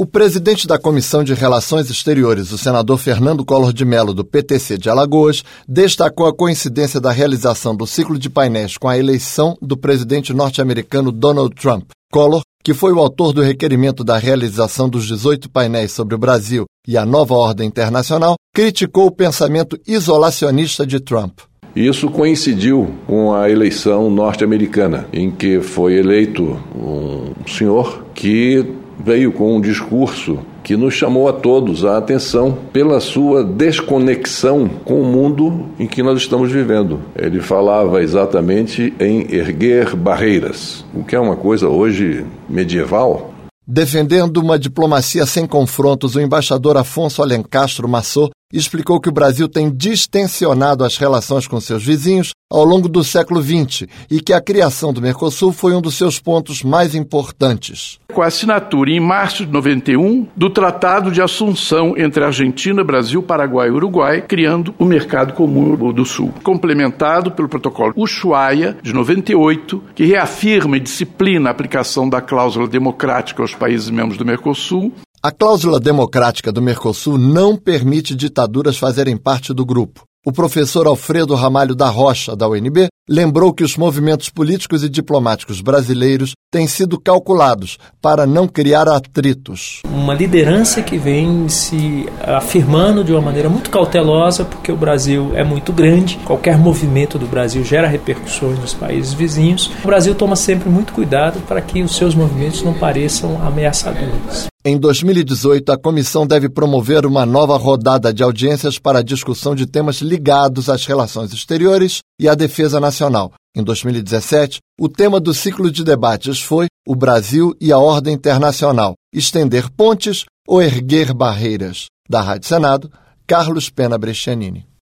O presidente da Comissão de Relações Exteriores, o senador Fernando Collor de Mello, do PTC de Alagoas, destacou a coincidência da realização do ciclo de painéis com a eleição do presidente norte-americano Donald Trump. Collor, que foi o autor do requerimento da realização dos 18 painéis sobre o Brasil e a nova ordem internacional, criticou o pensamento isolacionista de Trump. Isso coincidiu com a eleição norte-americana, em que foi eleito um senhor que veio com um discurso que nos chamou a todos a atenção pela sua desconexão com o mundo em que nós estamos vivendo. Ele falava exatamente em erguer barreiras, o que é uma coisa hoje medieval. Defendendo uma diplomacia sem confrontos, o embaixador Afonso Alencastro Massot explicou que o Brasil tem distensionado as relações com seus vizinhos ao longo do século XX e que a criação do Mercosul foi um dos seus pontos mais importantes. Com a assinatura, em março de 91, do Tratado de Assunção entre Argentina, Brasil, Paraguai e Uruguai, criando o Mercado Comum do Sul, complementado pelo Protocolo Ushuaia, de 98, que reafirma e disciplina a aplicação da cláusula democrática aos países membros do Mercosul. A cláusula democrática do Mercosul não permite ditaduras fazerem parte do grupo. O professor Alfredo Ramalho da Rocha, da UNB, lembrou que os movimentos políticos e diplomáticos brasileiros têm sido calculados para não criar atritos. Uma liderança que vem se afirmando de uma maneira muito cautelosa, porque o Brasil é muito grande, qualquer movimento do Brasil gera repercussões nos países vizinhos. O Brasil toma sempre muito cuidado para que os seus movimentos não pareçam ameaçadores. Em 2018, a comissão deve promover uma nova rodada de audiências para a discussão de temas ligados às relações exteriores e à defesa nacional. Em 2017, o tema do ciclo de debates foi o Brasil e a ordem internacional, estender pontes ou erguer barreiras. Da Rádio Senado, Carlos Pena Brescianini.